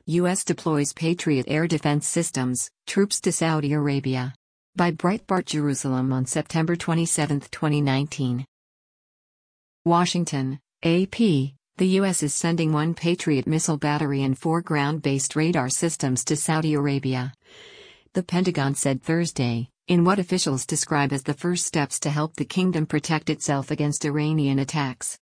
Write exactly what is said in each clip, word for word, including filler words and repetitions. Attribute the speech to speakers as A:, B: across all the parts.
A: U S deploys Patriot air defense systems, troops to Saudi Arabia. By Breitbart Jerusalem on September twenty-seventh, twenty nineteen. Washington, A P. The U S is sending one Patriot missile battery and four ground-based radar systems to Saudi Arabia. The Pentagon said Thursday, in what officials describe as the first steps to help the kingdom protect itself against Iranian attacks.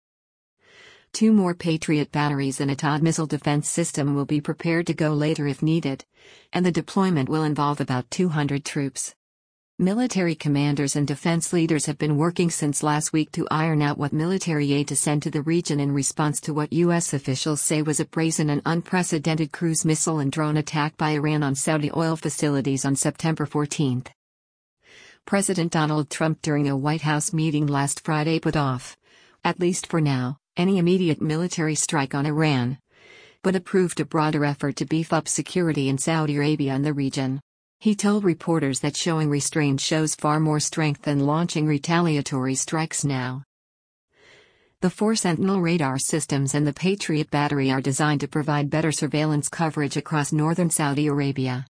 A: Two more Patriot batteries and a THAAD missile defense system will be prepared to go later if needed, and the deployment will involve about two hundred troops. Military commanders and defense leaders have been working since last week to iron out what military aid to send to the region in response to what U S officials say was a brazen and unprecedented cruise missile and drone attack by Iran on Saudi oil facilities on September fourteenth. President Donald Trump during a White House meeting last Friday put off, at least for now, any immediate military strike on Iran, but approved a broader effort to beef up security in Saudi Arabia and the region. He told reporters that showing restraint shows far more strength than launching retaliatory strikes now. The four Sentinel radar systems and the Patriot battery are designed to provide better surveillance coverage across northern Saudi Arabia.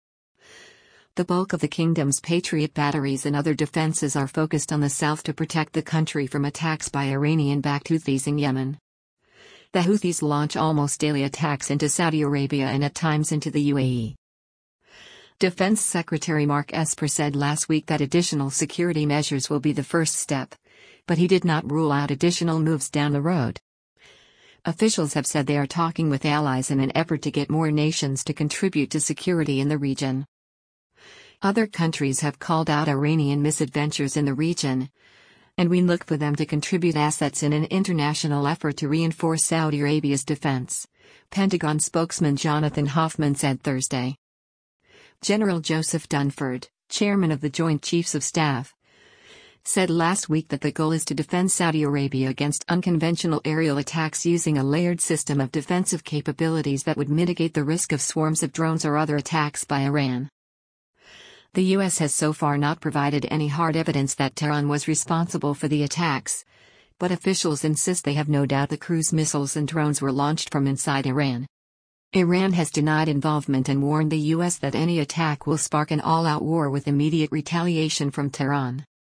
A: The bulk of the kingdom's Patriot batteries and other defenses are focused on the south to protect the country from attacks by Iranian-backed Houthis in Yemen. The Houthis launch almost daily attacks into Saudi Arabia and at times into the U A E. Defense Secretary Mark Esper said last week that additional security measures will be the first step, but he did not rule out additional moves down the road. Officials have said they are talking with allies in an effort to get more nations to contribute to security in the region. Other countries have called out Iranian misadventures in the region, and we look for them to contribute assets in an international effort to reinforce Saudi Arabia's defense, Pentagon spokesman Jonathan Hoffman said Thursday. General Joseph Dunford, chairman of the Joint Chiefs of Staff, said last week that the goal is to defend Saudi Arabia against unconventional aerial attacks using a layered system of defensive capabilities that would mitigate the risk of swarms of drones or other attacks by Iran. The U S has so far not provided any hard evidence that Tehran was responsible for the attacks, but officials insist they have no doubt the cruise missiles and drones were launched from inside Iran. Iran has denied involvement and warned the U S that any attack will spark an all-out war with immediate retaliation from Tehran.